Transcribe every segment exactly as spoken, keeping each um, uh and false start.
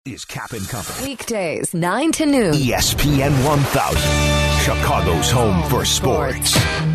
Is Cap and Company. Weekdays, nine to noon. E S P N one thousand, Chicago's home for sports.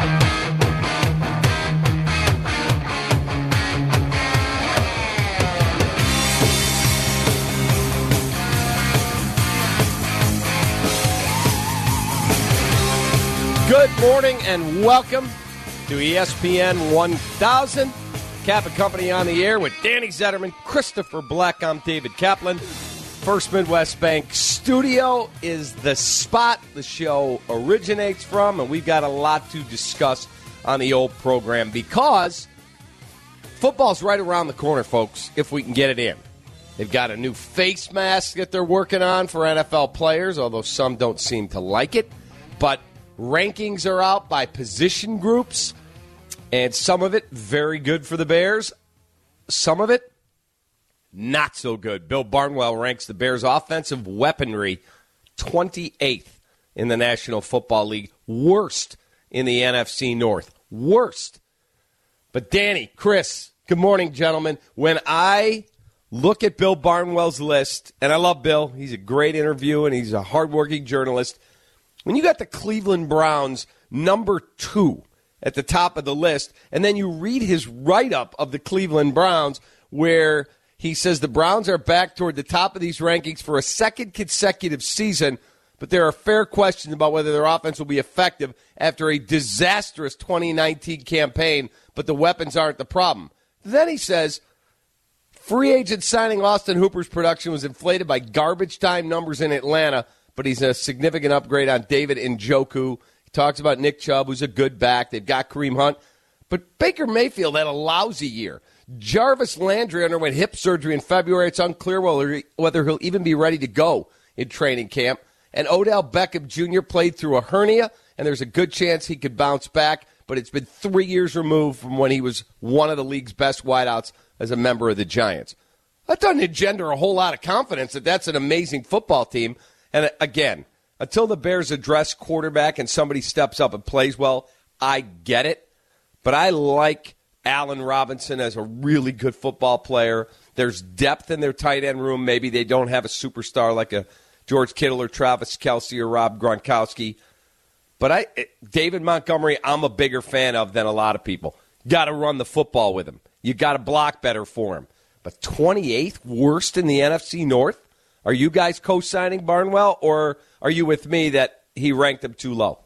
Good morning and welcome to E S P N one thousand. Cap and Company on the air with Danny Zetterman, Christopher Black. I'm David Kaplan. First Midwest Bank Studio is the spot the show originates from, and we've got a lot to discuss on the old program because football's right around the corner, folks, if we can get it in. They've got a new face mask that they're working on for N F L players, although some don't seem to like it. But rankings are out by position groups, and some of it very good for the Bears. Some of it not so good. Bill Barnwell ranks the Bears' offensive weaponry twenty-eighth in the National Football League, worst in the N F C North. Worst. But Danny, Chris, good morning, gentlemen. When I look at Bill Barnwell's list, and I love Bill, he's a great interview and he's a hardworking journalist. When you got the Cleveland Browns number two at the top of the list, and then you read his write-up of the Cleveland Browns where he says the Browns are back toward the top of these rankings for a second consecutive season, but there are fair questions about whether their offense will be effective after a disastrous twenty nineteen campaign, but the weapons aren't the problem. Then he says, free agent signing Austin Hooper's production was inflated by garbage time numbers in Atlanta, but he's a significant upgrade on David Njoku. He talks about Nick Chubb, who's a good back. They've got Kareem Hunt. But Baker Mayfield had a lousy year. Jarvis Landry underwent hip surgery in February. It's unclear whether he'll even be ready to go in training camp. And Odell Beckham Junior played through a hernia, and there's a good chance he could bounce back. But it's been three years removed from when he was one of the league's best wideouts as a member of the Giants. That doesn't engender a whole lot of confidence that that's an amazing football team. And again, until the Bears address quarterback and somebody steps up and plays well, I get it. But I like Allen Robinson as a really good football player. There's depth in their tight end room. Maybe they don't have a superstar like a George Kittle or Travis Kelce or Rob Gronkowski. But I, David Montgomery, I'm a bigger fan of than a lot of people. Got to run the football with him. You got to block better for him. But twenty-eighth worst in the N F C North? Are you guys co-signing Barnwell, or are you with me that he ranked him too low?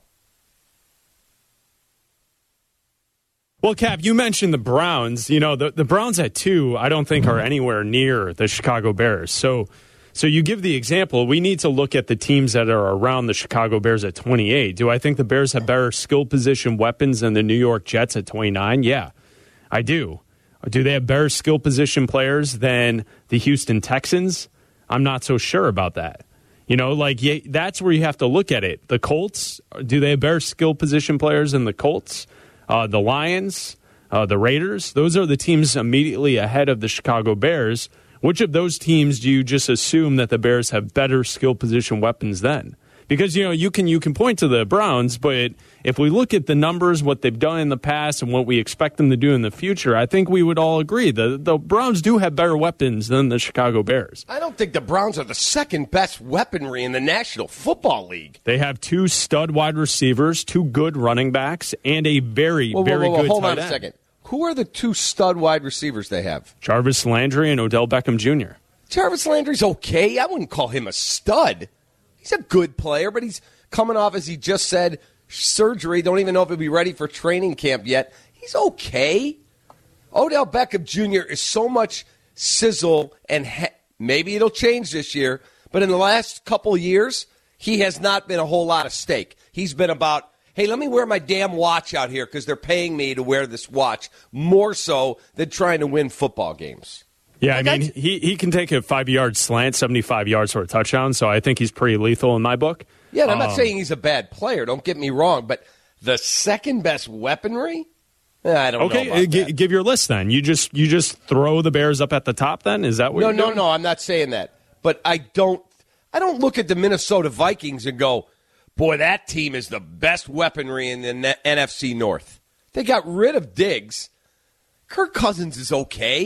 Well, Cap, you mentioned the Browns. You know, the, the Browns at two, I don't think are anywhere near the Chicago Bears. So so you give the example. We need to look at the teams that are around the Chicago Bears at twenty-eight. Do I think the Bears have better skill position weapons than the New York Jets at twenty-nine? Yeah, I do. Do they have better skill position players than the Houston Texans? I'm not so sure about that. You know, like, yeah, that's where you have to look at it. The Colts, do they have better skill position players than the Colts? Uh, the Lions, uh, the Raiders, those are the teams immediately ahead of the Chicago Bears. Which of those teams do you just assume that the Bears have better skill position weapons than? Because, you know, you can you can point to the Browns, but if we look at the numbers, what they've done in the past and what we expect them to do in the future, I think we would all agree the the Browns do have better weapons than the Chicago Bears. I don't think the Browns are the second best weaponry in the National Football League. They have two stud wide receivers, two good running backs, and a very, whoa, very whoa, whoa, good hold tight on a end. second. Who are the two stud wide receivers they have? Jarvis Landry and Odell Beckham Junior Jarvis Landry's okay. I wouldn't call him a stud. He's a good player, but he's coming off, as he just said, surgery. Don't even know if he'll be ready for training camp yet. He's okay. Odell Beckham Junior is so much sizzle, and he- maybe it'll change this year, but in the last couple of years, he has not been a whole lot of steak. He's been about, hey, let me wear my damn watch out here because they're paying me to wear this watch, more so than trying to win football games. Yeah, like I mean, I, he, he can take a five-yard slant, seventy-five yards for a touchdown, so I think he's pretty lethal in my book. Yeah, and I'm um, not saying he's a bad player. Don't get me wrong, but the second-best weaponry? Eh, I don't okay, know about g- that. give your list then. You just you just throw the Bears up at the top then? Is that what No, you're no, doing? no, I'm not saying that. But I don't I don't look at the Minnesota Vikings and go, boy, that team is the best weaponry in the N F C North. They got rid of Diggs. Kirk Cousins is okay.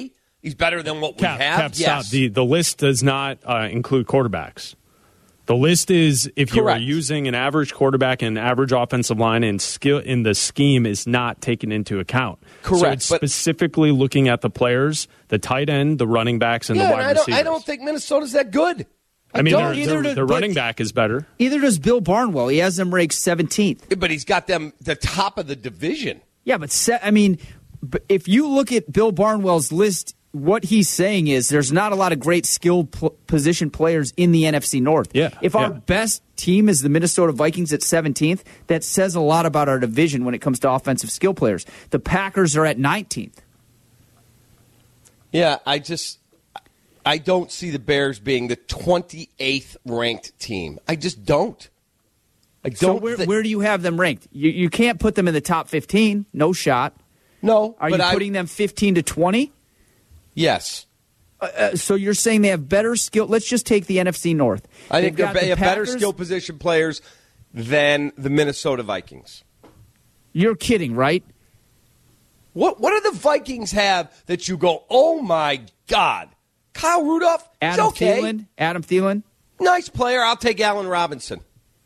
He's better than what Cap, we have? Cap, yes. stop. The, the list does not uh, include quarterbacks. The list is if Correct. you are using an average quarterback and average offensive line and skill in the scheme is not taken into account. Correct. So it's but, specifically looking at the players, the tight end, the running backs, and yeah, the wide and I don't, receivers. I don't think Minnesota's that good. I, I mean, don't. their, their, Either their do- running but- back is better. Either does Bill Barnwell. He has them ranked seventeenth. But he's got them the top of the division. Yeah, but se- I mean, b- if you look at Bill Barnwell's list, what he's saying is there's not a lot of great skilled pl- position players in the N F C North. Yeah, If our yeah. best team is the Minnesota Vikings at seventeenth, that says a lot about our division when it comes to offensive skill players. The Packers are at nineteenth. Yeah, I just I don't see the Bears being the twenty-eighth ranked team. I just don't. I don't. So where, thi- where do you have them ranked? You, you can't put them in the top fifteen. No shot. no, Are but you I, putting them fifteen to twenty? Yes, Uh, so you're saying they have better skill. Let's just take the N F C North. I think They've they're got be- the better Packers. skill position players than the Minnesota Vikings. You're kidding, right? What What do the Vikings have that you go, oh my God, Kyle Rudolph? He's Adam okay, Thielen. Adam Thielen. nice player. I'll take Allen Robinson.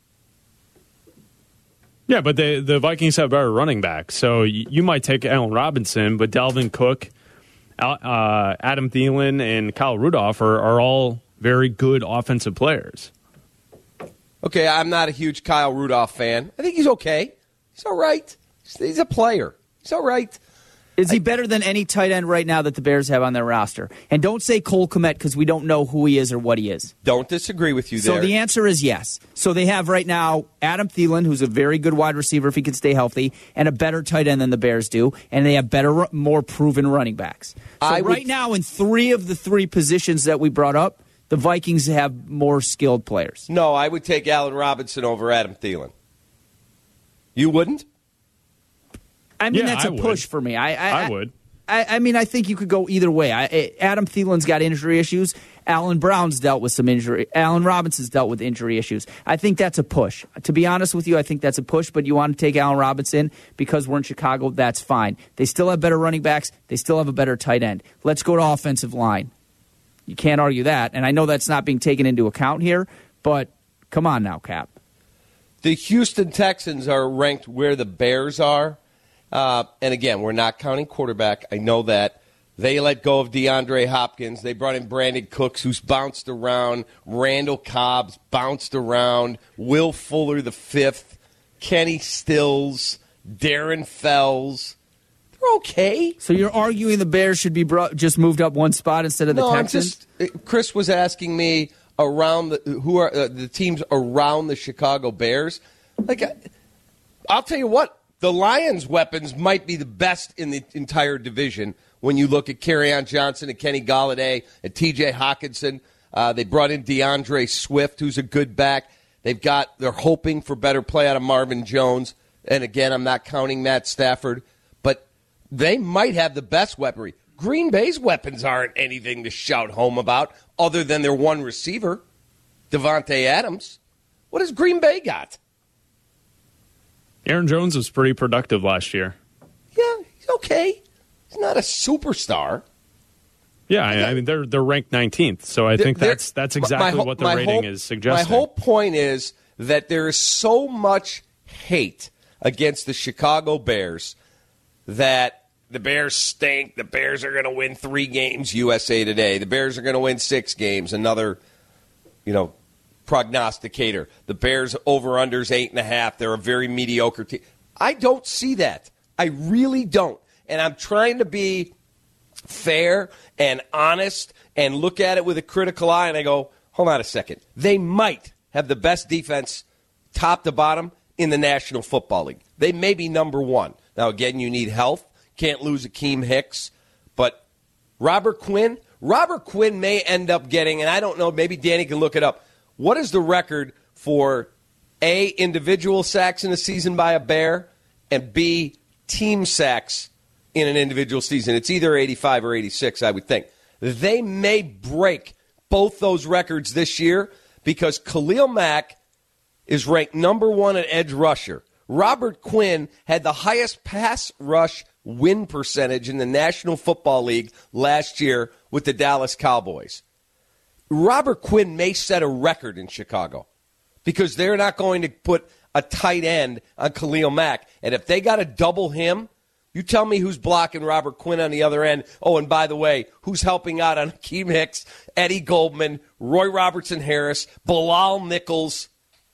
Yeah, but the the Vikings have better running backs. So you, you might take Allen Robinson, but Dalvin Cook, Al- uh, Adam Thielen, and Kyle Rudolph are, are all very good offensive players. Okay, I'm not a huge Kyle Rudolph fan. I think he's okay. He's all right. He's, he's a player. He's all right. Is he better than any tight end right now that the Bears have on their roster? And don't say Cole Kmet because we don't know who he is or what he is. Don't disagree with you So there. the answer is yes. So they have right now Adam Thielen, who's a very good wide receiver if he can stay healthy, and a better tight end than the Bears do, and they have better, more proven running backs. So I would- right now, in three of the three positions that we brought up, the Vikings have more skilled players. No, I would take Allen Robinson over Adam Thielen. You wouldn't? I mean, Yeah, that's I a would. push for me. I, I, I would. I, I mean, I think you could go either way. I, Adam Thielen's got injury issues. Allen Brown's dealt with some injury. Allen Robinson's dealt with injury issues. I think that's a push. To be honest with you, I think that's a push, but you want to take Allen Robinson because we're in Chicago, that's fine. They still have better running backs. They still have a better tight end. Let's go to offensive line. You can't argue that, and I know that's not being taken into account here, but come on now, Cap. The Houston Texans are ranked where the Bears are. Uh, and again, we're not counting quarterback. I know that. They let go of DeAndre Hopkins. They brought in Brandon Cooks, who's bounced around. Randall Cobb's bounced around. Will Fuller the fifth. Kenny Stills. Darren Fells. They're okay. So you're arguing the Bears should be brought, just moved up one spot instead of the no, Texans? I'm just. Chris was asking me around the who are uh, the teams around the Chicago Bears. Like, I, I'll tell you what. The Lions' weapons might be the best in the entire division when you look at Kerryon Johnson and Kenny Golladay and T J Hawkinson. Uh, they brought in DeAndre Swift, who's a good back. They've got, they're hoping for better play out of Marvin Jones. And again, I'm not counting Matt Stafford, but they might have the best weaponry. Green Bay's weapons aren't anything to shout home about other than their one receiver, Devontae Adams. What has Green Bay got? Aaron Jones was pretty productive last year. Yeah, he's okay. He's not a superstar. Yeah, I, I mean they're they're ranked nineteenth, so I think They're- that's that's my exactly whole- what the my rating whole- is suggesting. My whole point is that there is so much hate against the Chicago Bears that the Bears stink. The Bears are going to win three games. U S A Today. The Bears are going to win six games. Another, you know, prognosticator. The Bears over-unders eight and a half. They're a very mediocre team. I don't see that. I really don't. And I'm trying to be fair and honest and look at it with a critical eye, and I go, hold on a second. They might have the best defense, top to bottom, in the National Football League. They may be number one. Now, again, you need health. Can't lose Akeem Hicks. But Robert Quinn, Robert Quinn may end up getting, and I don't know, maybe Danny can look it up. What is the record for A, individual sacks in a season by a Bear, and B, team sacks in an individual season? It's either eighty-five or eighty-six, I would think. They may break both those records this year because Khalil Mack is ranked number one at edge rusher. Robert Quinn had the highest pass rush win percentage in the National Football League last year with the Dallas Cowboys. Robert Quinn may set a record in Chicago because they're not going to put a tight end on Khalil Mack. And if they got to double him, you tell me who's blocking Robert Quinn on the other end. Oh, and by the way, who's helping out on Akeem Hicks, Eddie Goldman, Roy Robertson-Harris, Bilal Nichols,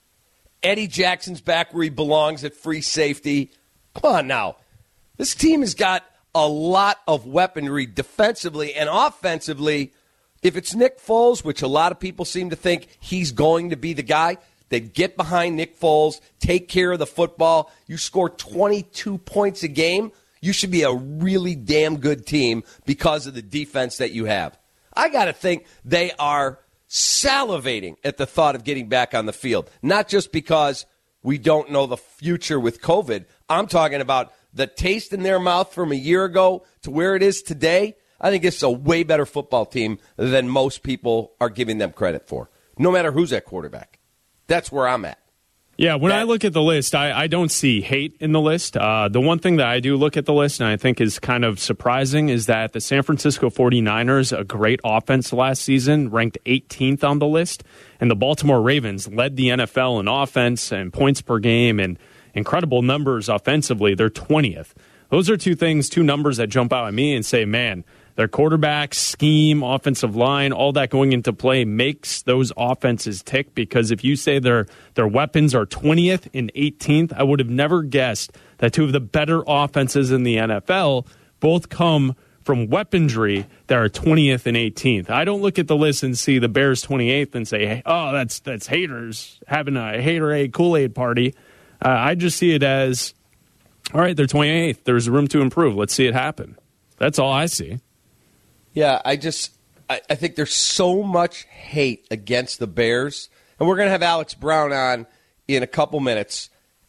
Eddie Jackson's back where he belongs at free safety. Come on now. This team has got a lot of weaponry defensively and offensively. If it's Nick Foles, which a lot of people seem to think he's going to be the guy, they get behind Nick Foles, take care of the football. You score twenty-two points a game, you should be a really damn good team because of the defense that you have. I got to think they are salivating at the thought of getting back on the field, not just because we don't know the future with COVID. I'm talking about the taste in their mouth from a year ago to where it is today. I think it's a way better football team than most people are giving them credit for, no matter who's at quarterback. That's where I'm at. Yeah, when that, I look at the list, I, I don't see hate in the list. Uh, the one thing that I do look at the list, and I think is kind of surprising, is that the San Francisco forty-niners, a great offense last season, ranked eighteenth on the list, and the Baltimore Ravens led the N F L in offense and points per game and incredible numbers offensively. They're twentieth. Those are two things, two numbers that jump out at me and say, man, their quarterback, scheme, offensive line, all that going into play makes those offenses tick, because if you say their their weapons are twentieth and eighteenth, I would have never guessed that two of the better offenses in the N F L both come from weaponry that are twentieth and eighteenth. I don't look at the list and see the Bears twenty-eighth and say, hey, oh, that's that's haters having a haterade Kool-Aid party. Uh, I just see it as, all right, they're twenty-eighth. There's room to improve. Let's see it happen. That's all I see. Yeah, I just I, I think there's so much hate against the Bears. And we're going to have Alex Brown on in a couple minutes.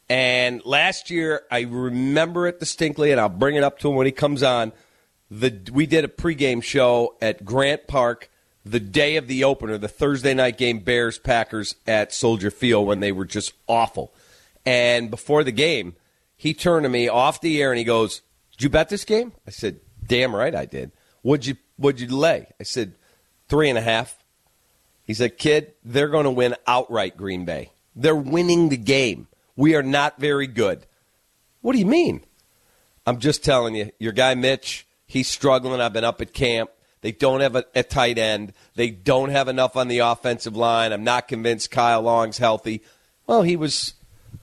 And last year, I remember it distinctly, and I'll bring it up to him when he comes on. The We did a pregame show at Grant Park the day of the opener, the Thursday night game, Bears-Packers at Soldier Field, when they were just awful. And before the game, he turned to me off the air and he goes, did you bet this game? I said, damn right I did. What'd you What'd you lay? I said, three and a half. He said, kid, they're going to win outright, Green Bay. They're winning the game. We are not very good. What do you mean? I'm just telling you, your guy Mitch, he's struggling. I've been up at camp. They don't have a, a tight end. They don't have enough on the offensive line. I'm not convinced Kyle Long's healthy. Well, he was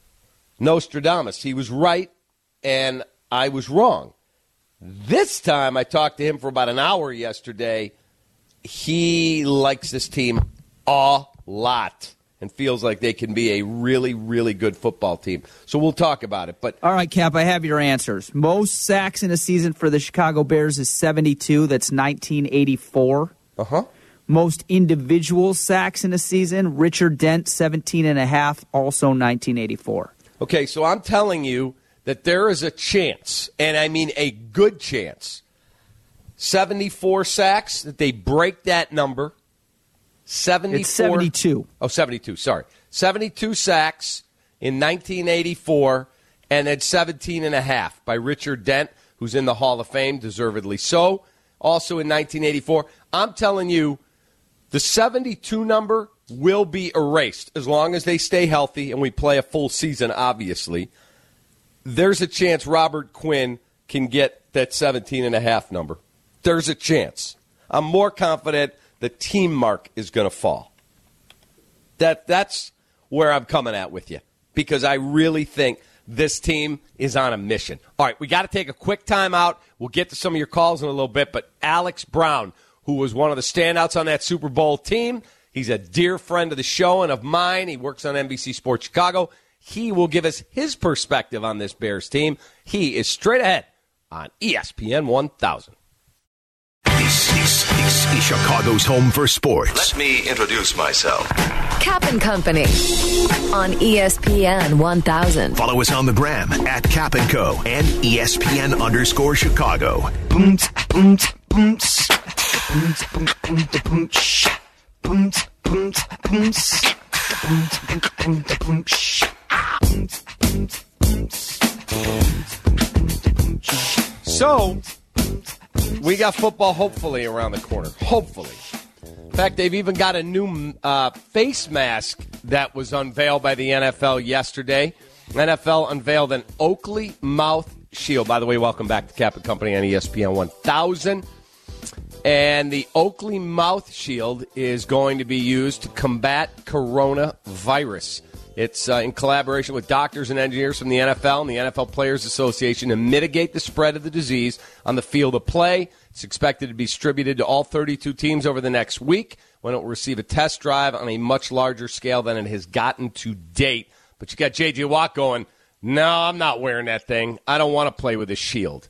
Nostradamus. He was right, and I was wrong. This time, I talked to him for about an hour yesterday. He likes this team a lot and feels like they can be a really, really good football team. So we'll talk about it. But all right, Cap, I have your answers. Most sacks in a season for the Chicago Bears is seventy-two. That's nineteen eighty-four. Uh-huh. Most individual sacks in a season, Richard Dent, seventeen and a half, also nineteen eighty-four. Okay, so I'm telling you that there is a chance, and I mean a good chance, seventy-four sacks, that they break that number. seventy-four It's seventy-two. Oh, seventy-two, sorry. seventy-two sacks in nineteen eighty-four, and then seventeen and a half by Richard Dent, who's in the Hall of Fame, deservedly so, also in nineteen eighty-four. I'm telling you, the seventy-two number will be erased as long as they stay healthy and we play a full season, obviously. There's a chance Robert Quinn can get that seventeen and a half number. There's a chance. I'm more confident the team mark is going to fall. That That's where I'm coming at with you, because I really think this team is on a mission. All right, we got to take a quick time out. We'll get to some of your calls in a little bit, but Alex Brown, who was one of the standouts on that Super Bowl team, he's a dear friend of the show and of mine. He works on N B C Sports Chicago. He will give us his perspective on this Bears team. He is straight ahead on E S P N one thousand. This, this, this is Chicago's home for sports. Let me introduce myself. Cap and Company on E S P N one thousand. Follow us on the gram at Cap and Co. and E S P N underscore Chicago. Boom, boom, boom, boom, boom, boom, boom, boom, boom, boom. So, we got football hopefully around the corner. Hopefully. In fact, they've even got a new uh, face mask that was unveiled by the N F L yesterday. N F L unveiled an Oakley mouth shield. By the way, welcome back to Cap and Company on E S P N one thousand. And the Oakley mouth shield is going to be used to combat coronavirus. It's uh, in collaboration with doctors and engineers from the N F L and the N F L Players Association to mitigate the spread of the disease on the field of play. It's expected to be distributed to all thirty-two teams over the next week when it will receive a test drive on a much larger scale than it has gotten to date. But you got J J Watt going, no, I'm not wearing that thing. I don't want to play with a shield.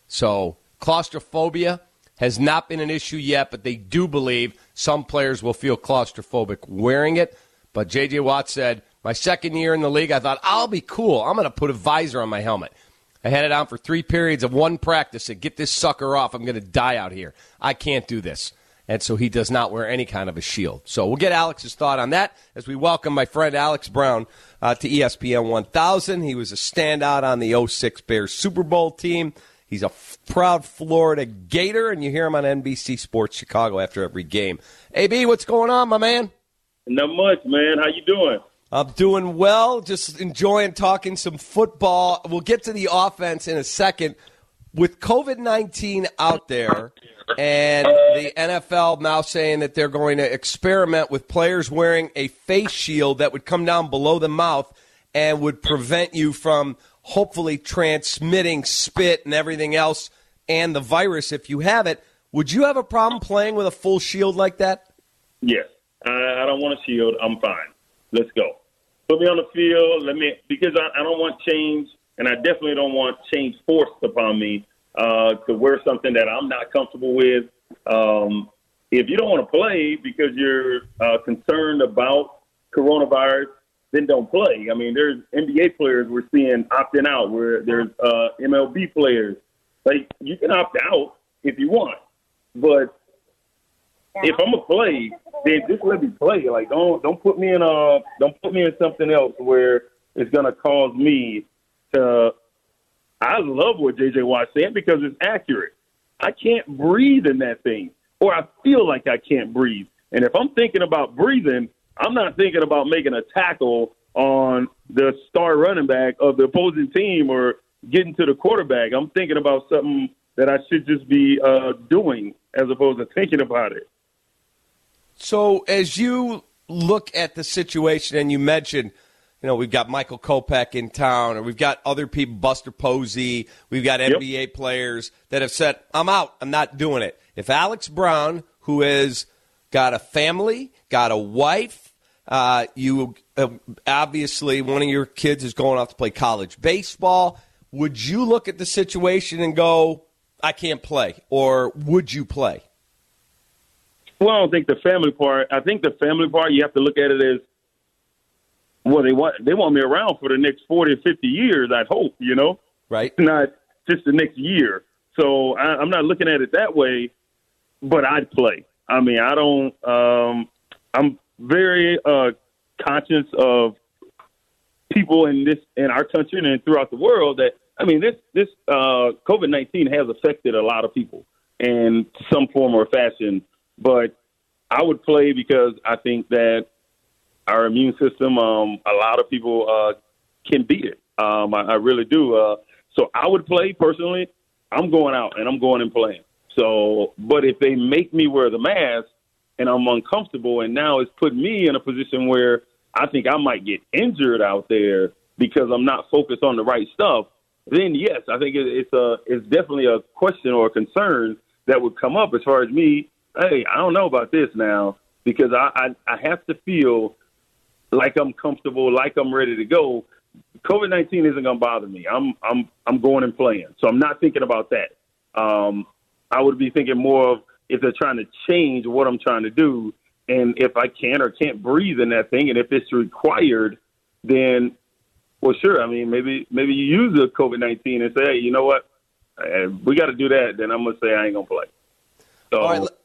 So claustrophobia has not been an issue yet, but they do believe some players will feel claustrophobic wearing it. But J J Watt said, my second year in the league, I thought, I'll be cool. I'm going to put a visor on my helmet. I had it on for three periods of one practice and get this sucker off. I'm going to die out here. I can't do this. And so he does not wear any kind of a shield. So we'll get Alex's thought on that as we welcome my friend Alex Brown uh, to E S P N one thousand. He was a standout on the oh six Bears Super Bowl team. He's a f- proud Florida Gator, and you hear him on N B C Sports Chicago after every game. A B, what's going on, my man? Not much, man. How you doing? I'm doing well, just enjoying talking some football. We'll get to the offense in a second. With COVID nineteen out there and the N F L now saying that they're going to experiment with players wearing a face shield that would come down below the mouth and would prevent you from hopefully transmitting spit and everything else and the virus if you have it, would you have a problem playing with a full shield like that? Yes. I, I don't want a shield. I'm fine. Let's go. Put me on the field. Let me because I, I don't want change, and I definitely don't want change forced upon me uh, to wear something that I'm not comfortable with. Um, if you don't want to play because you're uh, concerned about coronavirus, then don't play. I mean, there's N B A players we're seeing opting out. Where there's uh, M L B players. Like you can opt out if you want, but if I'm gonna play, then just let me play. Like don't don't put me in a don't put me in something else where it's gonna cause me to. I love what J J Watt said because it's accurate. I can't breathe in that thing, or I feel like I can't breathe. And if I'm thinking about breathing, I'm not thinking about making a tackle on the star running back of the opposing team or getting to the quarterback. I'm thinking about something that I should just be uh, doing as opposed to thinking about it. So as you look at the situation and you mentioned, you know, we've got Michael Kopech in town, or we've got other people, Buster Posey, we've got N B A yep. players that have said, I'm out, I'm not doing it. If Alex Brown, who has got a family, got a wife, uh, you uh, obviously one of your kids is going off to play college baseball, would you look at the situation and go, I can't play, or would you play? Well, I don't think the family part. I think the family part, you have to look at it as, well, they want they want me around for the next forty or fifty years, I'd hope, you know? Right. Not just the next year. So I, I'm not looking at it that way, but I'd play. I mean, I don't um, – I'm very uh, conscious of people in this in our country and throughout the world that, I mean, this, this uh, COVID nineteen has affected a lot of people in some form or fashion. But I would play because I think that our immune system, um, a lot of people uh, can beat it. Um, I, I really do. Uh, so I would play personally. I'm going out and I'm going and playing. So, but if they make me wear the mask and I'm uncomfortable, and now it's put me in a position where I think I might get injured out there because I'm not focused on the right stuff, then yes, I think it, it's a it's definitely a question or a concern that would come up as far as me. Hey, I don't know about this now because I, I, I have to feel like I'm comfortable, like I'm ready to go. COVID nineteen isn't going to bother me. I'm I'm I'm going and playing, so I'm not thinking about that. Um, I would be thinking more of if they're trying to change what I'm trying to do, and if I can or can't breathe in that thing, and if it's required, then well, sure. I mean, maybe maybe you use the COVID nineteen and say, hey, you know what, we got to do that. Then I'm going to say I ain't going to play. So. All right,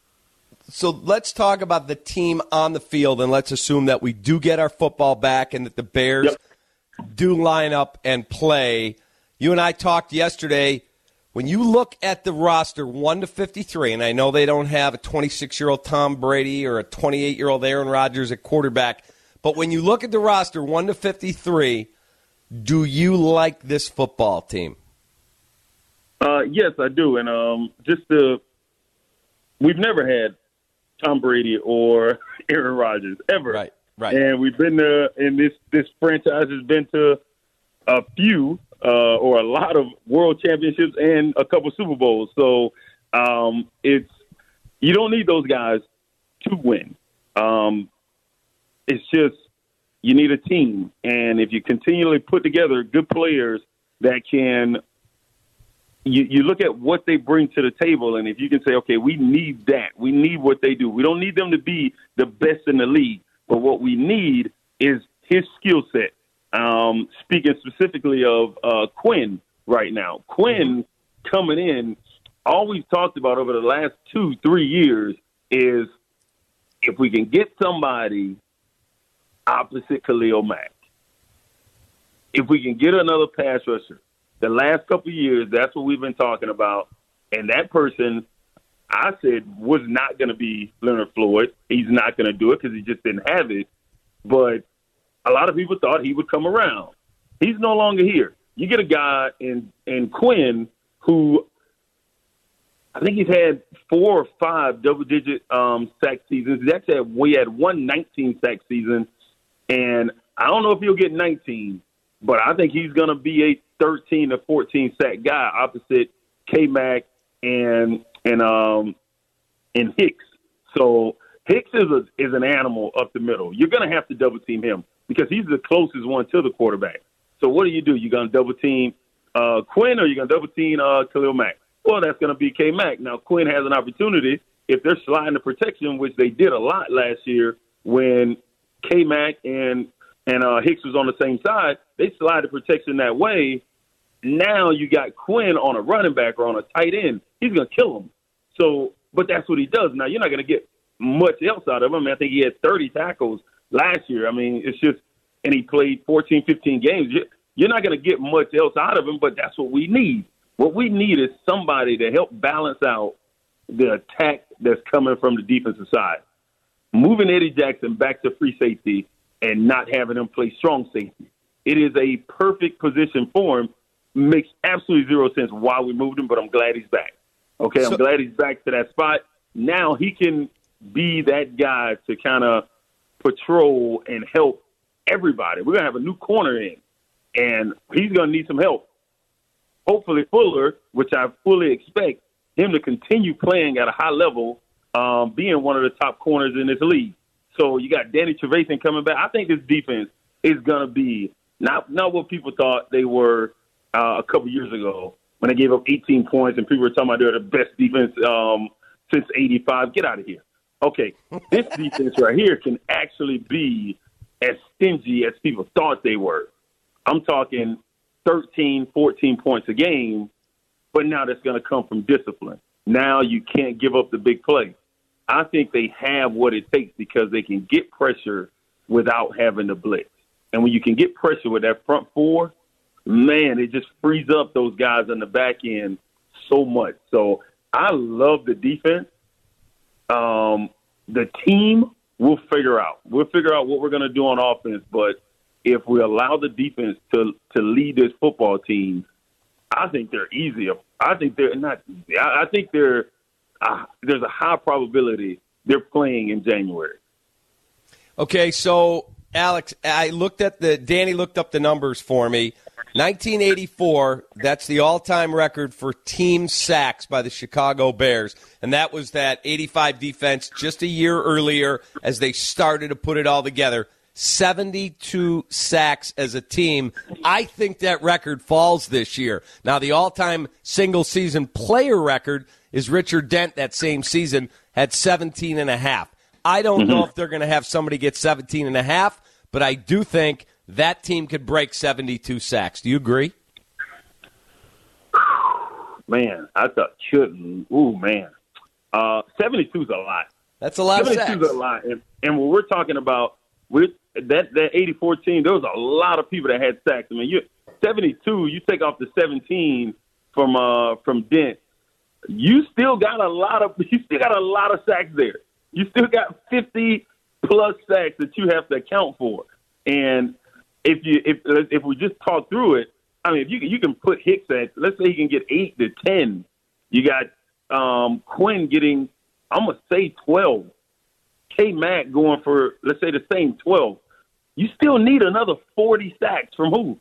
So let's talk about the team on the field, and let's assume that we do get our football back and that the Bears yep. do line up and play. You and I talked yesterday. When you look at the roster one to fifty-three, and I know they don't have a twenty-six-year-old Tom Brady or a twenty-eight-year-old Aaron Rodgers at quarterback, but when you look at the roster one to fifty-three, do you like this football team? Uh, yes, I do. And um, just to, we've never had Tom Brady or Aaron Rodgers ever. Right, right. And we've been to, and this, this franchise has been to a few uh, or a lot of world championships and a couple Super Bowls. So um, it's, you don't need those guys to win. Um, it's just, you need a team. And if you continually put together good players that can, you, you look at what they bring to the table, and if you can say, okay, we need that. We need what they do. We don't need them to be the best in the league, but what we need is his skill set. Um, speaking specifically of uh, Quinn right now. Quinn coming in, all we've talked about over the last two, three years is if we can get somebody opposite Khalil Mack, if we can get another pass rusher. The last couple of years, that's what we've been talking about. And that person, I said, was not going to be Leonard Floyd. He's not going to do it because he just didn't have it. But a lot of people thought he would come around. He's no longer here. You get a guy in, in Quinn who I think he's had four or five double-digit um, sack seasons. He's actually had, we had one nineteen-sack season. And I don't know if he'll get nineteen, but I think he's going to be a thirteen to fourteen sack guy opposite K-Mac and and um and Hicks. So Hicks is a is an animal up the middle. You're going to have to double team him because he's the closest one to the quarterback. So what do you do? You're going to double team uh, Quinn or you're going to double team uh, Khalil Mack? Well, that's going to be K-Mac. Now Quinn has an opportunity if they're sliding the protection, which they did a lot last year when K-Mac and and uh, Hicks was on the same side. They slide the protection that way. Now you got Quinn on a running back or on a tight end. He's going to kill him. So, but that's what he does. Now, you're not going to get much else out of him. I think he had thirty tackles last year. I mean, it's just, and he played fourteen, fifteen games. You're not going to get much else out of him, but that's what we need. What we need is somebody to help balance out the attack that's coming from the defensive side. Moving Eddie Jackson back to free safety and not having him play strong safety. It is a perfect position for him. Makes absolutely zero sense why we moved him, but I'm glad he's back. Okay, I'm so, glad he's back to that spot. Now he can be that guy to kind of patrol and help everybody. We're going to have a new corner in, and he's going to need some help. Hopefully Fuller, which I fully expect him to continue playing at a high level, um, being one of the top corners in this league. So you got Danny Trevathan coming back. I think this defense is going to be not, not what people thought they were uh, a couple years ago when they gave up eighteen points and people were talking about they're the best defense um, since eighty-five. Get out of here. Okay, this defense right here can actually be as stingy as people thought they were. I'm talking thirteen, fourteen points a game, but now that's going to come from discipline. Now you can't give up the big play. I think they have what it takes because they can get pressure without having to blitz. And when you can get pressure with that front four, man, it just frees up those guys on the back end so much. So I love the defense. Um, the team we'll figure out. We'll figure out what we're going to do on offense, but if we allow the defense to to lead this football team, I think they're easier. I think they're not easy. I, I think they're uh, there's a high probability they're playing in January. Okay, so Alex, I looked at the Danny looked up the numbers for me. nineteen eighty-four, that's the all-time record for team sacks by the Chicago Bears, and that was that eighty-five defense just a year earlier as they started to put it all together. seventy-two sacks as a team. I think that record falls this year. Now, the all-time single-season player record is Richard Dent that same season had seventeen and a half. I don't mm-hmm. know if they're going to have somebody get seventeen and a half, but I do think that team could break seventy-two sacks. Do you agree? Man, I thought shouldn't. Ooh, man. Uh, seventy-two is a lot. That's a lot of sacks. seventy-two is a lot. And, and when we're talking about with that, that eighty-four team, there was a lot of people that had sacks. I mean, you seventy-two, you take off the seventeen from uh, from Dent, you still got a lot of you still got a lot of sacks there. You still got fifty plus sacks that you have to account for. And if you if if we just talk through it, I mean, if you you can put Hicks at, let's say he can get eight to ten. You got um, Quinn getting, I'm gonna say twelve. K Mac going for, let's say, the same twelve. You still need another forty sacks from who?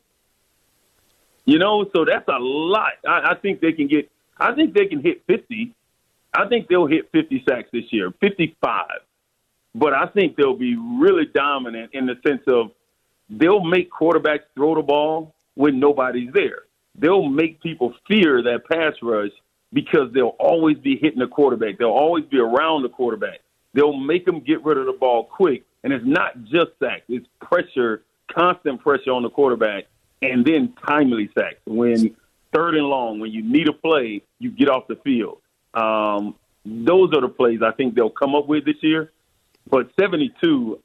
You know, so that's a lot. I, I think they can get. I think they can hit fifty. I think they'll hit fifty sacks this year, fifty-five. But I think they'll be really dominant in the sense of they'll make quarterbacks throw the ball when nobody's there. They'll make people fear that pass rush because they'll always be hitting the quarterback. They'll always be around the quarterback. They'll make them get rid of the ball quick. And it's not just sacks. It's pressure, constant pressure on the quarterback, and then timely sacks. When third and long, when you need a play, you get off the field. Um, those are the plays I think they'll come up with this year. But seventy-two,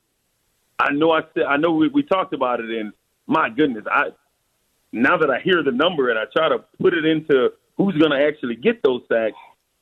I know I said, I know we, we talked about it, and my goodness, I now that I hear the number and I try to put it into who's going to actually get those sacks,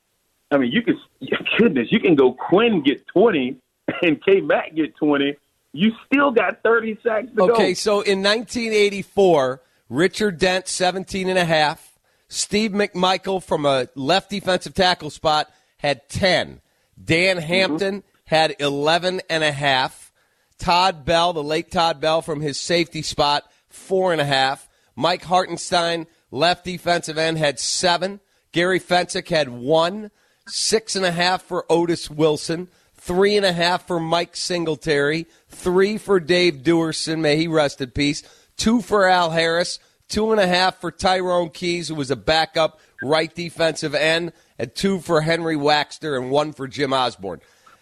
I mean, you can, goodness, you can go Quinn get twenty and K Mac get twenty. You still got thirty sacks to okay, go. Okay, so in nineteen eighty-four, Richard Dent, seventeen and a half. Steve McMichael from a left defensive tackle spot had ten. Dan Hampton mm-hmm. had eleven and a half. Todd Bell, the late Todd Bell from his safety spot, four and a half. Mike Hartenstein, left defensive end, had seven. Gary Fensick had one. Six and a half for Otis Wilson. Three and a half for Mike Singletary. Three for Dave Duerson. May he rest in peace. Two for Al Harris. Two and a half for Tyrone Keys, who was a backup right defensive end. And two for Henry Waxter and one for Jim Osborne.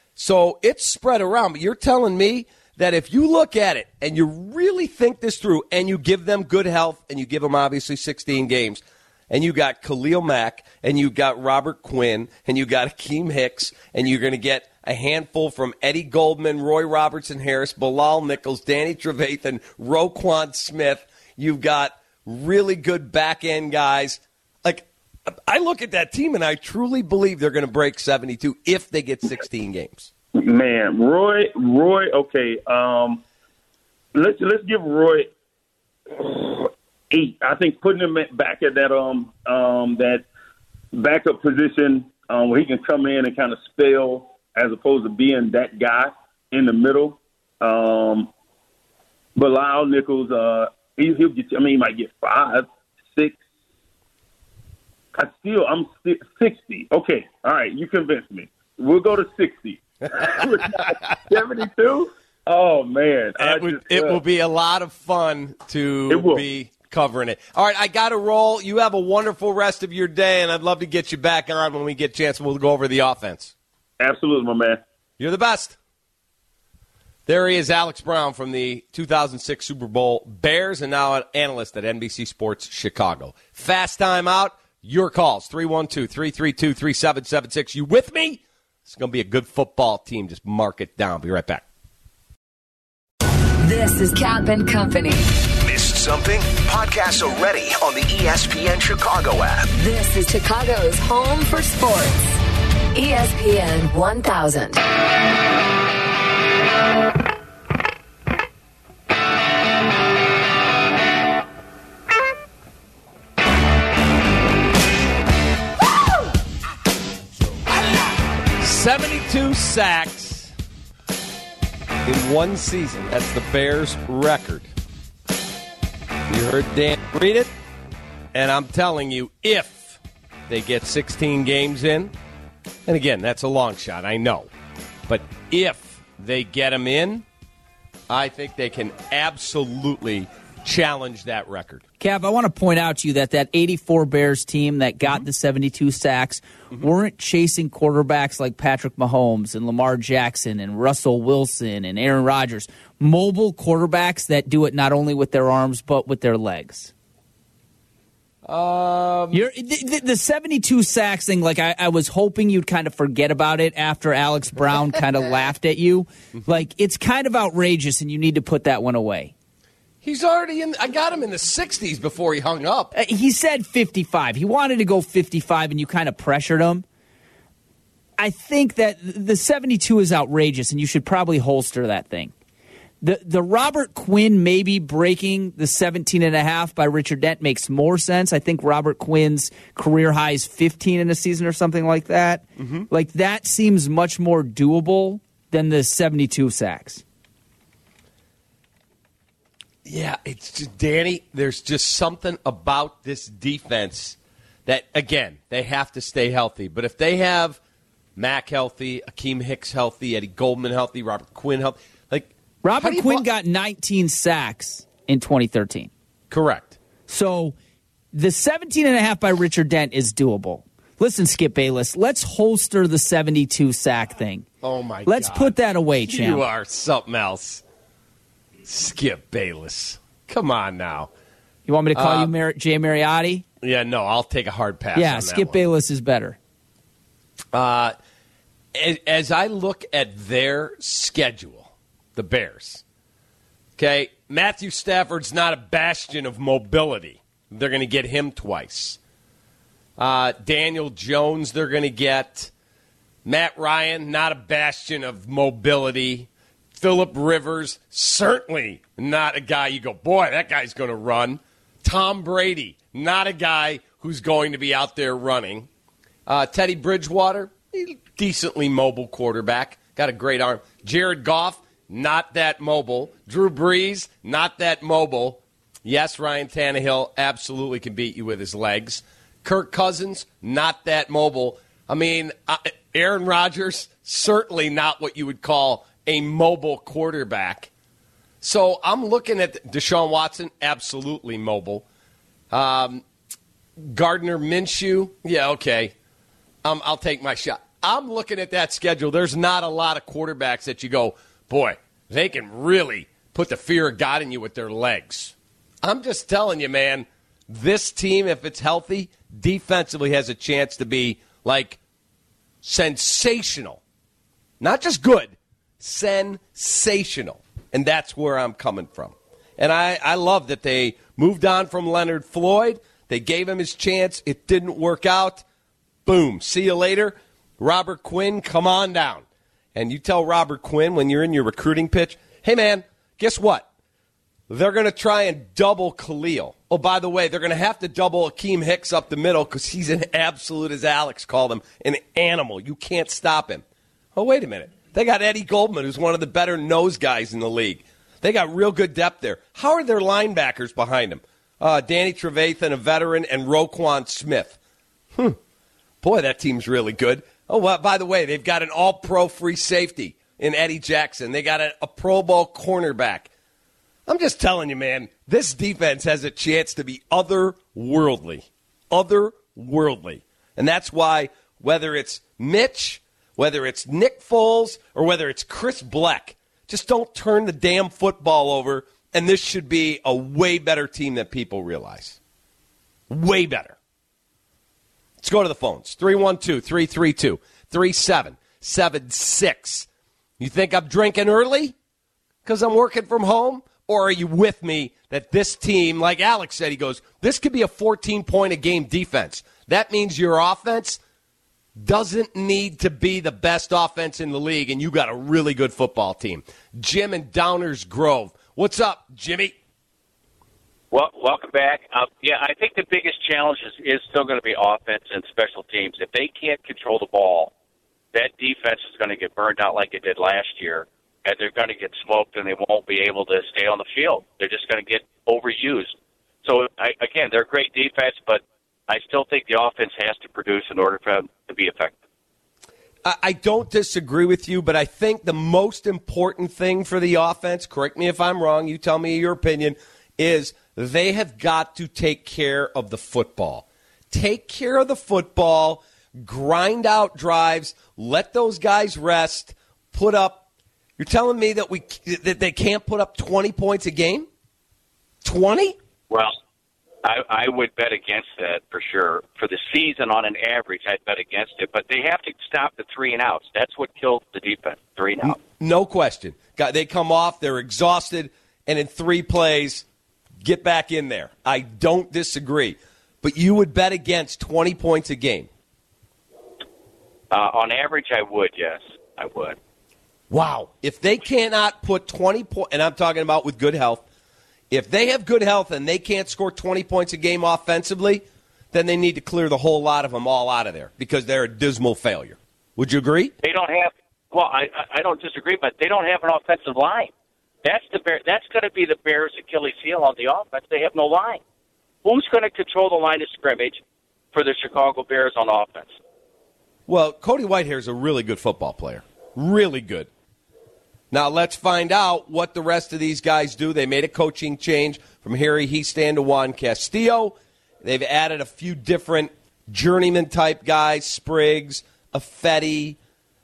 So it's spread around. But you're telling me that if you look at it and you really think this through and you give them good health and you give them obviously sixteen games, and you got Khalil Mack, and you got Robert Quinn, and you got Akeem Hicks, and you're going to get a handful from Eddie Goldman, Roy Robertson Harris, Bilal Nichols, Danny Trevathan, Roquan Smith. You've got really good back-end guys. Like, I look at that team, and I truly believe they're going to break seventy-two if they get sixteen games. Man, Roy, Roy, okay. Um, let's let's give Roy eight. I think putting him back at that um um that backup position um, where he can come in and kind of spell as opposed to being that guy in the middle. Um, Bilal Nichols, uh, he, he'll get. I mean, he might get five, six. I still, I'm st- sixty. Okay, all right, you convinced me. We'll go to sixty. seventy-two. Oh man, it, would, just, uh, it will be a lot of fun to be covering it. All right, I got to roll. You have a wonderful rest of your day, and I'd love to get you back on when we get a chance. We'll go over the offense. Absolutely, my man. You're the best. There he is, Alex Brown from the two thousand six Super Bowl Bears, and now an analyst at N B C Sports Chicago. Fast time out. Your calls, three one two, three three two, three seven seven six. You with me? It's going to be a good football team. Just mark it down. Be right back. This is Cap and Company. Missed something? Podcasts are ready on the E S P N Chicago app. This is Chicago's home for sports. E S P N one thousand. seventy-two sacks in one season. That's the Bears' record. You heard Dan read it, and I'm telling you, if they get sixteen games in, and again, that's a long shot, I know, but if they get them in, I think they can absolutely challenge that record. Cav, I want to point out to you that that eighty-four Bears team that got mm-hmm. the seventy-two sacks mm-hmm. weren't chasing quarterbacks like Patrick Mahomes and Lamar Jackson and Russell Wilson and Aaron Rodgers. Mobile quarterbacks that do it not only with their arms but with their legs. Um, You're, the, the seventy-two sacks thing, like I, I was hoping you'd kind of forget about it after Alex Brown kind of laughed at you. Like, it's kind of outrageous, and you need to put that one away. He's already in. I got him in the sixties before he hung up. Uh, he said fifty-five. He wanted to go fifty-five, and you kind of pressured him. I think that the seventy-two is outrageous, and you should probably holster that thing. The the Robert Quinn maybe breaking the seventeen and a half by Richard Dent makes more sense. I think Robert Quinn's career high is fifteen in a season or something like that. Mm-hmm. Like, that seems much more doable than the seventy-two sacks. Yeah, it's just, Danny, there's just something about this defense that, again, they have to stay healthy. But if they have Mack healthy, Akeem Hicks healthy, Eddie Goldman healthy, Robert Quinn healthy, like, Robert Quinn bu- got nineteen sacks in twenty thirteen. Correct. So the seventeen and a half by Richard Dent is doable. Listen, Skip Bayless, let's holster the seventy-two sack thing. Oh, my Let's God. put that away, champ. You are something else. Skip Bayless. Come on now. You want me to call Uh, you Mar- Jay Mariotti? Yeah, no, I'll take a hard pass Yeah, on that Skip one. Bayless is better. Uh, as, as I look at their schedule, the Bears, okay, Matthew Stafford's not a bastion of mobility. They're going to get him twice. Uh, Daniel Jones, they're going to get. Matt Ryan, not a bastion of mobility. Phillip Rivers, certainly not a guy you go, boy, that guy's going to run. Tom Brady, not a guy who's going to be out there running. Uh, Teddy Bridgewater, decently mobile quarterback, got a great arm. Jared Goff, not that mobile. Drew Brees, not that mobile. Yes, Ryan Tannehill absolutely can beat you with his legs. Kirk Cousins, not that mobile. I mean, uh, Aaron Rodgers, certainly not what you would call a mobile quarterback. So I'm looking at Deshaun Watson, absolutely mobile. Um, Gardner Minshew, yeah, okay. Um, I'll take my shot. I'm looking at that schedule. There's not a lot of quarterbacks that you go, boy, they can really put the fear of God in you with their legs. I'm just telling you, man, this team, if it's healthy, defensively has a chance to be, like, sensational. Not just good. Sensational. And that's where I'm coming from. And I, I love that they moved on from Leonard Floyd. They gave him his chance. It didn't work out. Boom. See you later. Robert Quinn, come on down. And you tell Robert Quinn when you're in your recruiting pitch, hey, man, guess what? They're going to try and double Khalil. Oh, by the way, they're going to have to double Akeem Hicks up the middle because he's an absolute, as Alex called him, an animal. You can't stop him. Oh, wait a minute. They got Eddie Goldman, who's one of the better nose guys in the league. They got real good depth there. How are their linebackers behind him? Uh, Danny Trevathan, a veteran, and Roquan Smith. Hmm. Boy, that team's really good. Oh, well, by the way, they've got an all-pro free safety in Eddie Jackson. They got a, a Pro Bowl cornerback. I'm just telling you, man, this defense has a chance to be otherworldly. Otherworldly. And that's why, whether it's Mitch, whether it's Nick Foles, or whether it's Chris Bleck, just don't turn the damn football over, and this should be a way better team than people realize. Way better. Let's go to the phones. three one two, three three two, three seven seven six. You think I'm drinking early because I'm working from home? Or are you with me that this team, like Alex said, he goes, this could be a fourteen-point-a-game defense. That means your offense doesn't need to be the best offense in the league, and you got a really good football team. Jim in Downers Grove. What's up, Jimmy? Well, welcome back. Uh, yeah, I think the biggest challenge is, is still going to be offense and special teams. If they can't control the ball, that defense is going to get burned out like it did last year, and they're going to get smoked, and they won't be able to stay on the field. They're just going to get overused. So, I, again, they're a great defense, but I still think the offense has to produce in order for them to be effective. I don't disagree with you, but I think the most important thing for the offense, correct me if I'm wrong, you tell me your opinion, is they have got to take care of the football. Take care of the football, grind out drives, let those guys rest, put up. You're telling me that we that they can't put up twenty points a game? twenty? Well, I, I would bet against that for sure. For the season, on an average, I'd bet against it. But they have to stop the three and outs. That's what killed the defense, three and out. No question. They come off, they're exhausted, and in three plays, get back in there. I don't disagree. But you would bet against twenty points a game. Uh, on average, I would, yes. I would. Wow. If they cannot put twenty points, and I'm talking about with good health, if they have good health and they can't score twenty points a game offensively, then they need to clear the whole lot of them all out of there because they're a dismal failure. Would you agree? They don't have, well, I, I don't disagree, but they don't have an offensive line. That's the Bear, That's going to be the Bears' Achilles heel on the offense. They have no line. Who's going to control the line of scrimmage for the Chicago Bears on offense? Well, Cody Whitehair is a really good football player. Really good. Now let's find out what the rest of these guys do. They made a coaching change from Harry Hiestand to Juan Castillo. They've added a few different journeyman-type guys, Spriggs, Affetti.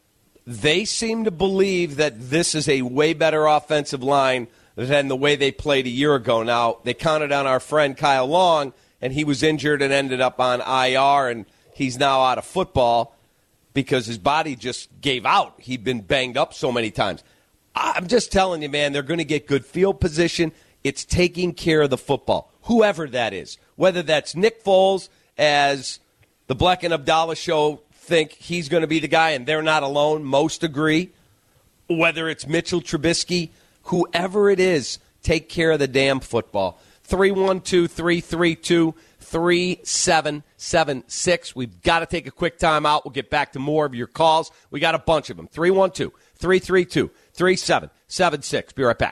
They seem to believe that this is a way better offensive line than the way they played a year ago. Now, they counted on our friend Kyle Long, and he was injured and ended up on I R, and he's now out of football because his body just gave out. He'd been banged up so many times. I'm just telling you, man, they're going to get good field position. It's taking care of the football, whoever that is. Whether that's Nick Foles, as the Black and Abdallah show think he's going to be the guy, and they're not alone. Most agree. Whether it's Mitchell Trubisky, whoever it is, take care of the damn football. three one two, three three two, three seven seven six. We've got to take a quick time out. We'll get back to more of your calls. We got a bunch of them. three one two, three three two, three seven seven six. Be right back.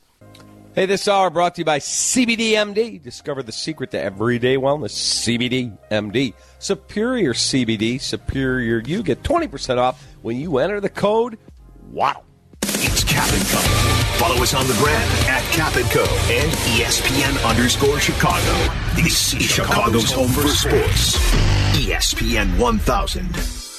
Hey, this hour brought to you by C B D M D. Discover the secret to everyday wellness. C B D M D. Superior C B D. Superior you. Get twenty percent off when you enter the code WADDLE. It's Cap and Co. Follow us on the gram at Cap and Co. and E S P N underscore Chicago. This is Chicago's home for sports. E S P N one thousand.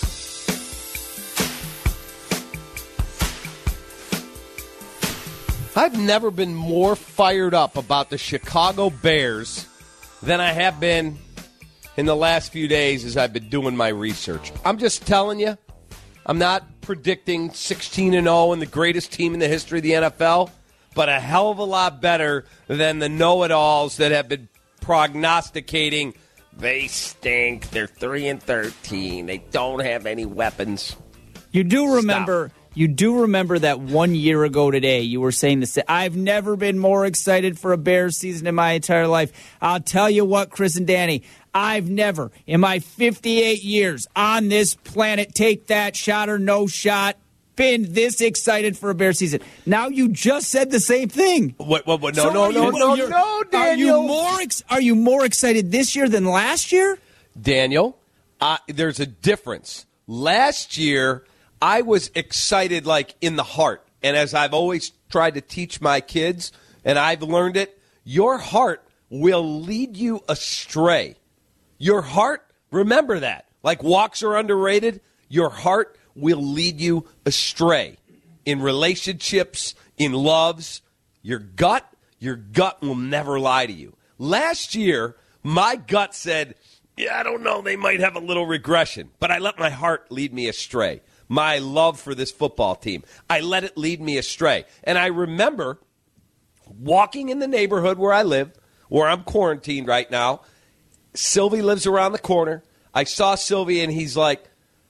I've never been more fired up about the Chicago Bears than I have been in the last few days as I've been doing my research. I'm just telling you, I'm not predicting sixteen and oh and the greatest team in the history of the N F L, but a hell of a lot better than the know-it-alls that have been prognosticating they stink, they're three and thirteen, they don't have any weapons. You do remember... Stop. You do remember that one year ago today, you were saying this. I've never been more excited for a Bears season in my entire life. I'll tell you what, Chris and Danny, I've never, in my fifty-eight years on this planet, take that shot or no shot, been this excited for a Bears season. Now you just said the same thing. What? What? what no, so no, no, you, no, no, no, Daniel. Are you more? Ex- are you more excited this year than last year, Daniel? Uh, there's a difference. Last year, I was excited like in the heart. And as I've always tried to teach my kids, and I've learned it, your heart will lead you astray. Your heart, remember that. Like walks are underrated. Your heart will lead you astray in relationships, in loves. Your gut, your gut will never lie to you. Last year, my gut said, yeah, I don't know, they might have a little regression. But I let my heart lead me astray. My love for this football team. I let it lead me astray. And I remember walking in the neighborhood where I live, where I'm quarantined right now. Sylvie lives around the corner. I saw Sylvie, and he's like,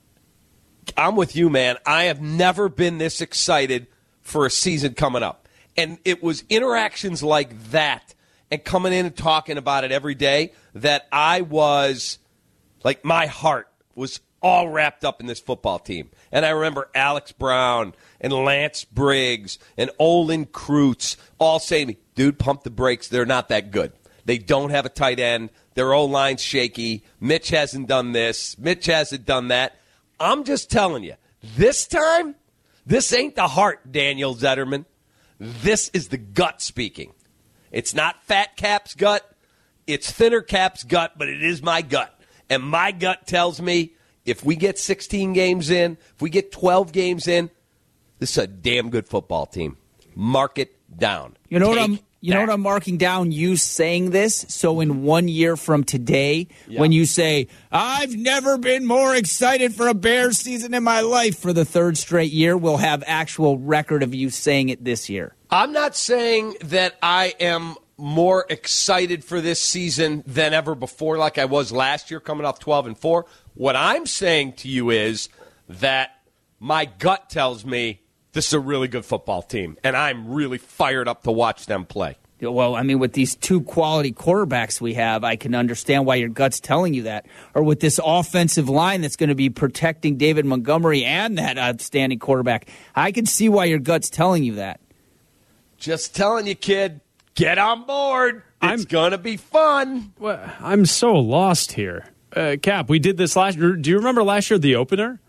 I'm with you, man. I have never been this excited for a season coming up. And it was interactions like that and coming in and talking about it every day that I was, like, my heart was all wrapped up in this football team. And I remember Alex Brown and Lance Briggs and Olin Kreutz all saying to me, dude, pump the brakes. They're not that good. They don't have a tight end. Their O-line's shaky. Mitch hasn't done this. Mitch hasn't done that. I'm just telling you, this time, this ain't the heart, Daniel Zetterman. This is the gut speaking. It's not Fat Cap's gut. It's Thinner Cap's gut, but it is my gut. And my gut tells me if we get sixteen games in, if we get twelve games in, this is a damn good football team. Mark it down. You know Take what I'm you that. know what I'm marking down? You saying this, so in one year from today, yeah. when you say, I've never been more excited for a Bears season in my life for the third straight year, we'll have actual record of you saying it this year. I'm not saying that I am more excited for this season than ever before, like I was last year, coming off twelve and four. What I'm saying to you is that my gut tells me this is a really good football team, and I'm really fired up to watch them play. Well, I mean, with these two quality quarterbacks we have, I can understand why your gut's telling you that. Or with this offensive line that's going to be protecting David Montgomery and that outstanding quarterback, I can see why your gut's telling you that. Just telling you, kid, get on board. It's going to be fun. Well, I'm so lost here. Uh, Cap, we did this last year. Do you remember last year, the opener?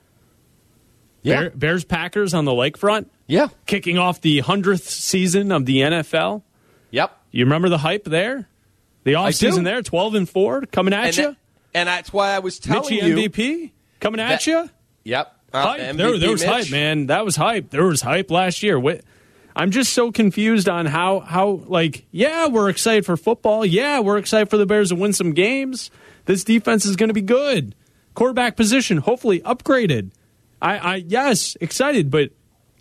Yeah. Bear, Bears Packers on the lakefront? Yeah. Kicking off the hundredth season of the N F L? Yep. You remember the hype there? The offseason there, twelve and four, coming at and you? That, and that's why I was telling Mitchie you. M V P coming at that, you? Yep. Uh, Hype. M V P There, there was Mitch. hype, man. That was hype. There was hype last year. What, I'm just so confused on how, how, like, yeah, we're excited for football. Yeah, we're excited for the Bears to win some games. This defense is going to be good. Quarterback position, hopefully upgraded. I, I yes, excited, but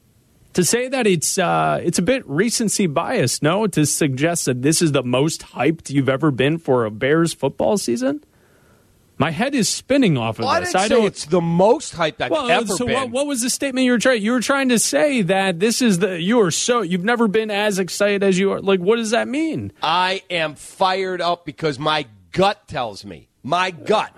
to say that it's uh, it's a bit recency bias, no, to suggest that this is the most hyped you've ever been for a Bears football season? My head is spinning off of Well, this. I didn't I say don't, it's the most hyped I've well, ever so been. what, what was the statement you were trying? You were trying to say that this is the you are so you've never been as excited as you are. Like, what does that mean? I am fired up because my gut tells me. My gut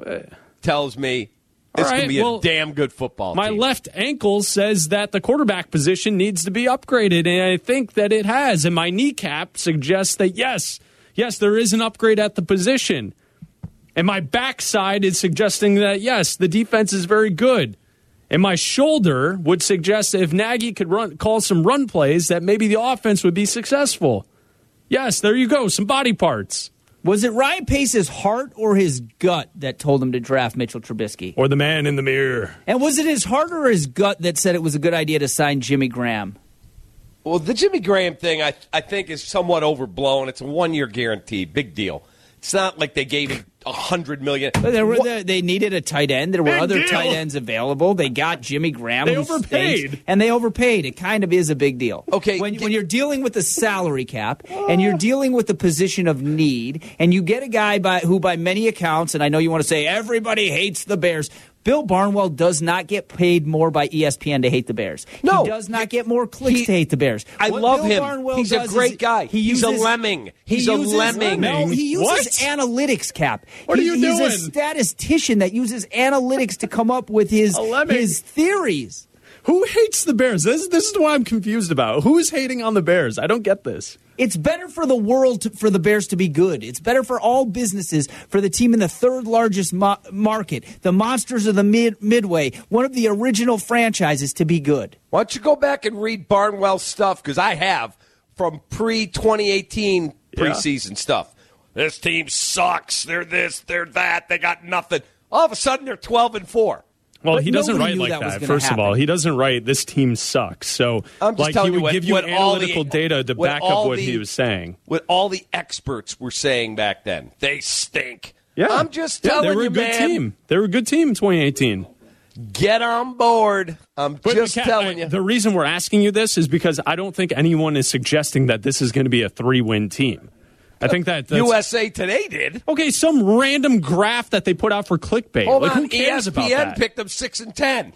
tells me this All right, can be well, a damn good football My team. left ankle says that the quarterback position needs to be upgraded, and I think that it has. And my kneecap suggests that, yes, yes, there is an upgrade at the position. And my backside is suggesting that, yes, the defense is very good. And my shoulder would suggest that if Nagy could run, call some run plays, that maybe the offense would be successful. Yes, there you go, some body parts. Was it Ryan Pace's heart or his gut that told him to draft Mitchell Trubisky? Or the man in the mirror. And was it his heart or his gut that said it was a good idea to sign Jimmy Graham? Well, the Jimmy Graham thing, I I think, is somewhat overblown. It's a one-year guarantee. Big deal. It's not like they gave him a hundred million. But there were, there, they needed a tight end. There were Big other deal. tight ends available. They got Jimmy Graham. They who overpaid. stinks, and they overpaid. It kind of is a big deal. Okay, when, th- when you're dealing with the salary cap and you're dealing with the position of need, and you get a guy by who, by many accounts, and I know you want to say everybody hates the Bears. Bill Barnwell does not get paid more by E S P N to hate the Bears. No. He does not get more clicks He- to hate the Bears. I What love Bill him. Barnwell He's a does great is guy. He He's a uses, lemming. he He's a uses- lemming. No, he uses What? analytics, Cap. What are He- you he's doing? a statistician that uses analytics to come up with his, A lemming. his theories. Who hates the Bears? This, this is what I'm confused about. Who is hating on the Bears? I don't get this. It's better for the world to, for the Bears to be good. It's better for all businesses, for the team in the third largest mo- market, the monsters of the mid- Midway, one of the original franchises, to be good. Why don't you go back and read Barnwell's stuff, because I have, from pre twenty eighteen preseason stuff. This team sucks. They're this, they're that. They got nothing. All of a sudden, they're twelve and four. Well, But he doesn't nobody write knew like that was that. gonna First of all, happen. he doesn't write this team sucks. So, I'm just like, he telling would you what- give you what all the- analytical data to what back all up what the- he was saying. What all the experts were saying back then. They stink. Yeah, I'm just yeah, telling they were you, a good man. team. They were a good team in twenty eighteen. Get on board. I'm But, just Kat, telling I- you. The reason we're asking you this is because I don't think anyone is suggesting that this is going to be a three-win team. I think that that's, U S A Today did. okay, some random graph that they put out for clickbait. Hold like, on, who cares E S P N about that? picked them six and ten.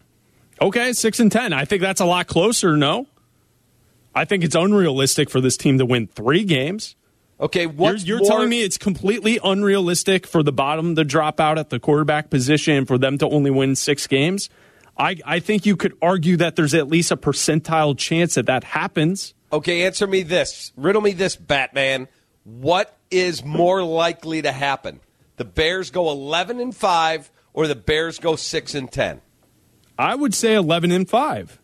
Okay, six and ten. I think that's a lot closer. No, I think it's unrealistic for this team to win three games. Okay, You're, what's you're more, telling me it's completely unrealistic for the bottom to drop out at the quarterback position for them to only win six games? I, I think you could argue that there's at least a percentile chance that that happens. Okay, answer me this. Riddle me this, Batman. What is more likely to happen? The Bears go eleven and five, or the Bears go six and ten? I would say eleven and five.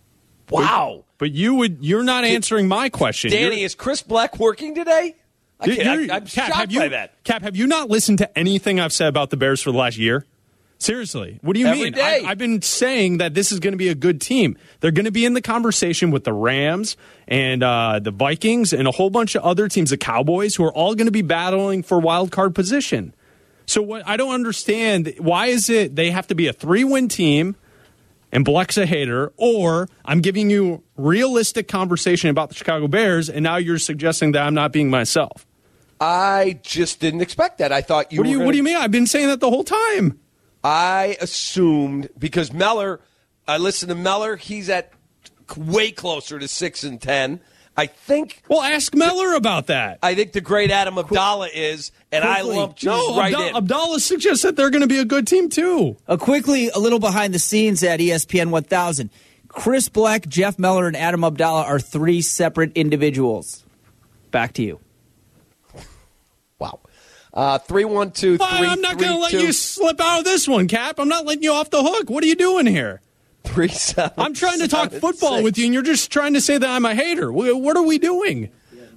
Wow, But you would you're not answering my question. Danny, You're- is Chris Black working today? I you're- can't, you're- I, I'm Cap, shocked have you, by that. Cap, have you not listened to anything I've said about the Bears for the last year? Seriously, what do you Every mean? day. I, I've been saying that this is going to be a good team. They're going to be in the conversation with the Rams and uh, the Vikings and a whole bunch of other teams, the Cowboys, who are all going to be battling for wild card position. So what I don't understand, why is it they have to be a three-win team and Bleck's a hater, or I'm giving you realistic conversation about the Chicago Bears, and now you're suggesting that I'm not being myself. I just didn't expect that. I thought you what do were you gonna... What do you mean? I've been saying that the whole time. I assumed, because Meller, I listened to Meller, he's at way closer to six and ten. I think. Well, ask Meller about that. I think the great Adam Abdallah is, and Quickly. I lumped you No, right Abdallah, in. Abdallah suggests that they're going to be a good team, too. Uh, quickly, a little behind the scenes at E S P N one thousand. Chris Bleck, Jeff Meller, and Adam Abdallah are three separate individuals. Back to you. Wow. Uh, three one two three. I'm not going to let you slip out of this one, Cap. I'm not letting you off the hook. What are you doing here? Three, seven, I'm trying to talk seven, football six. with you, and you're just trying to say that I'm a hater. Wh- What are we doing?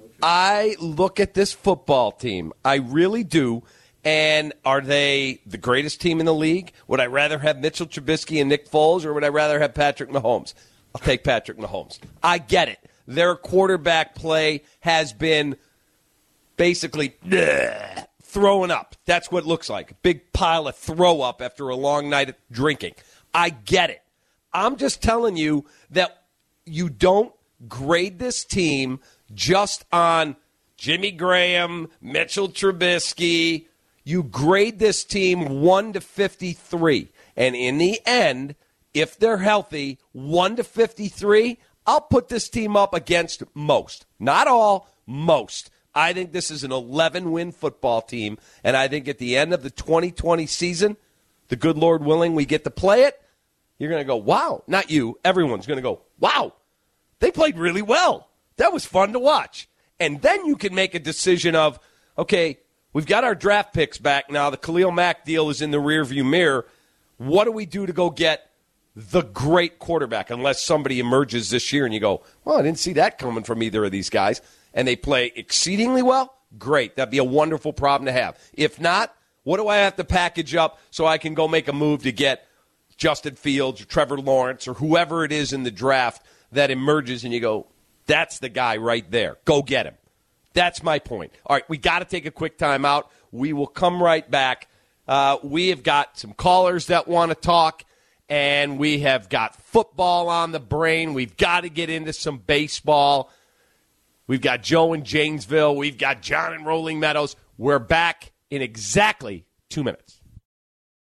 I look at this football team. I really do. And are they the greatest team in the league? Would I rather have Mitchell Trubisky and Nick Foles, or would I rather have Patrick Mahomes? I'll take Patrick Mahomes. I get it. Their quarterback play has been basically bleh, throwing up. That's what it looks like. A big pile of throw up after a long night of drinking. I get it. I'm just telling you that you don't grade this team just on Jimmy Graham, Mitchell Trubisky. You grade this team one to fifty-three. And in the end, if they're healthy, one to fifty-three, I'll put this team up against most. Not all, most. I think this is an eleven-win football team. And I think at the end of the twenty twenty season, the good Lord willing, we get to play it. You're going to go, wow. Not you. Everyone's going to go, wow. They played really well. That was fun to watch. And then you can make a decision of, okay, we've got our draft picks back now. The Khalil Mack deal is in the rearview mirror. What do we do to go get the great quarterback, unless somebody emerges this year and you go, well, I didn't see that coming from either of these guys, and they play exceedingly well? Great. That'd be a wonderful problem to have. If not, what do I have to package up so I can go make a move to get Justin Fields or Trevor Lawrence or whoever it is in the draft that emerges and you go, that's the guy right there. Go get him. That's my point. All right, we got to take a quick time out. We will come right back. Uh, we have got some callers that want to talk, and we have got football on the brain. We've got to get into some baseball. We've got Joe in Janesville. We've got John in Rolling Meadows. We're back in exactly two minutes.